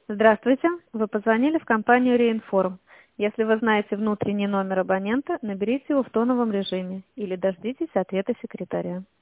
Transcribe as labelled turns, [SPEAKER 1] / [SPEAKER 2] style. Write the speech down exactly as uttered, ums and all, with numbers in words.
[SPEAKER 1] Здравствуйте, вы позвонили в компанию Реинформ. Если вы знаете внутренний номер абонента, наберите его в тоновом режиме или дождитесь ответа секретаря.